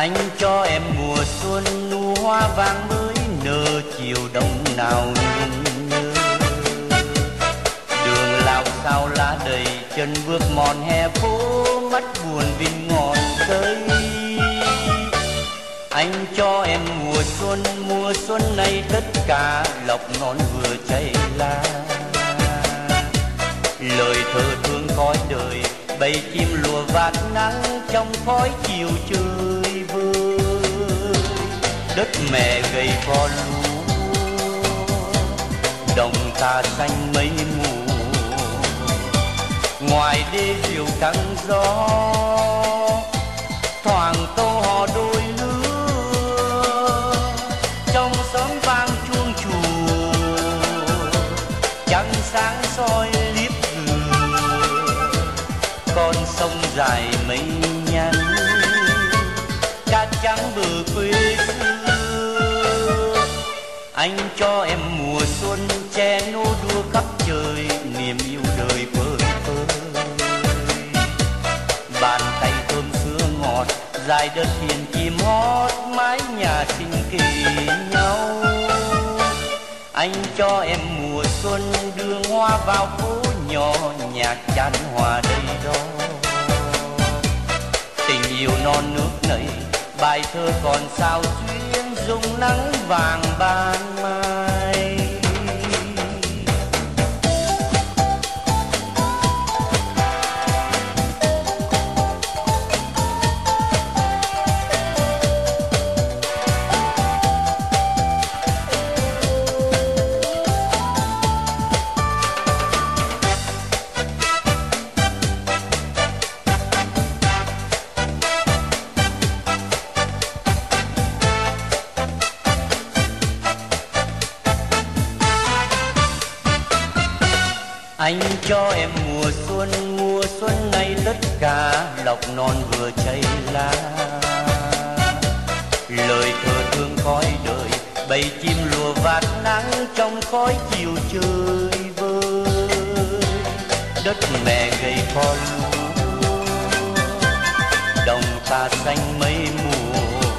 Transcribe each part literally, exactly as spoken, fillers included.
Anh cho em mùa xuân nụ hoa vàng mới nở chiều đông nào nhung nhớ. Đường lao sao lá đầy chân bước mòn hè phố, mắt buồn vì ngọn cây. Anh cho em mùa xuân, mùa xuân này tất cả lộc ngón vừa cháy lá. Lời thơ thương cõi đời, bầy chim lùa vạt nắng trong khói chiều chơi vơi. Đất mẹ gầy vò lúa, đồng ta xanh mây mù. Ngoài đê diều căng gió, thoảng câu hò đôi lứa. Trong xóm vang chuông chùa, trăng sáng soi liếp dừa. Con sông dài mây nhắn, cát trắng bờ quê xưa. Anh cho em mùa xuân che nô đua khắp trời, niềm yêu đời phơi phới. Bàn tay thơm sữa ngọt, dài đất hiền chim hót, mái nhà xinh kề nhau. Anh cho em mùa xuân đường hoa vào phố nhỏ, nhạc chan hòa đây đó. Tình yêu non nước nảy, bài thơ còn sao xuyên dùng nắng vàng ban mai. Anh cho em mùa xuân, mùa xuân này tất cả lộc non vừa cháy lá. Lời thơ thương cõi đời, bầy chim lùa vạt nắng trong khói chiều chơi vơi. Đất mẹ gầy kho lúa, đồng ta xanh mây mù.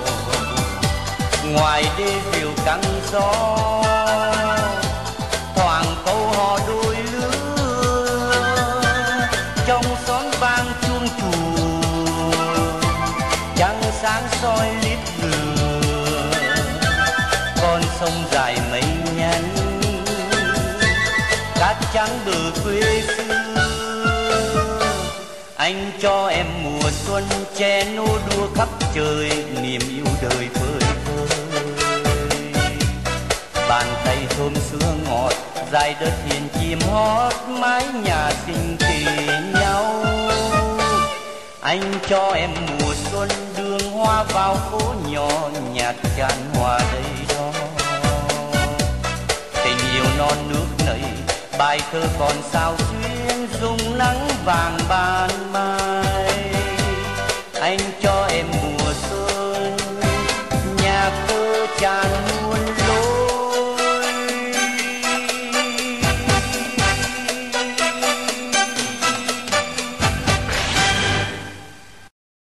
Ngoài đê diều căng gió, thoảng câu hò đôi lứa. Trong xóm vang chuông chùa, trăng sáng soi liếp dừa. Con sông dài mây nhắn, cát trắng bờ quê xưa. Anh cho em mùa xuân che nô đua khắp trời, niềm yêu đời phơi phới. Bàn tay thơm sữa ngọt, dài đất hiền chim hót, mái nhà xinh kề nhau. Anh cho em mùa xuân đường hoa vào phố nhỏ, nhạc chan hòa đây đó. Tình yêu non nước nảy, bài thơ còn sao xuyên dùng nắng vàng ban mai. Anh cho